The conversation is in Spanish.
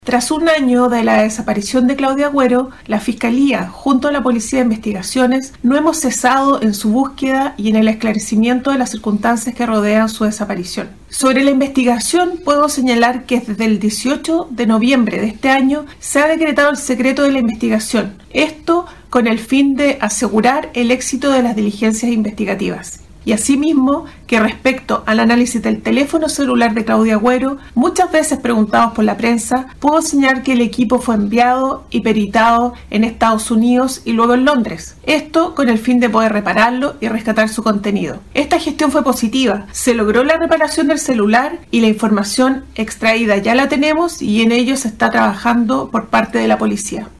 Tras un año de la desaparición de Claudia Agüero, la Fiscalía, junto a la Policía de Investigaciones, no hemos cesado en su búsqueda y en el esclarecimiento de las circunstancias que rodean su desaparición. Sobre la investigación, puedo señalar que desde el 18 de noviembre de este año se ha decretado el secreto de la investigación. Esto con el fin de asegurar el éxito de las diligencias investigativas. Y asimismo, que respecto al análisis del teléfono celular de Claudia Agüero, muchas veces preguntados por la prensa, puedo señalar que el equipo fue enviado y peritado en Estados Unidos y luego en Londres. Esto con el fin de poder repararlo y rescatar su contenido. Esta gestión fue positiva, se logró la reparación del celular y la información extraída ya la tenemos y en ello se está trabajando por parte de la policía.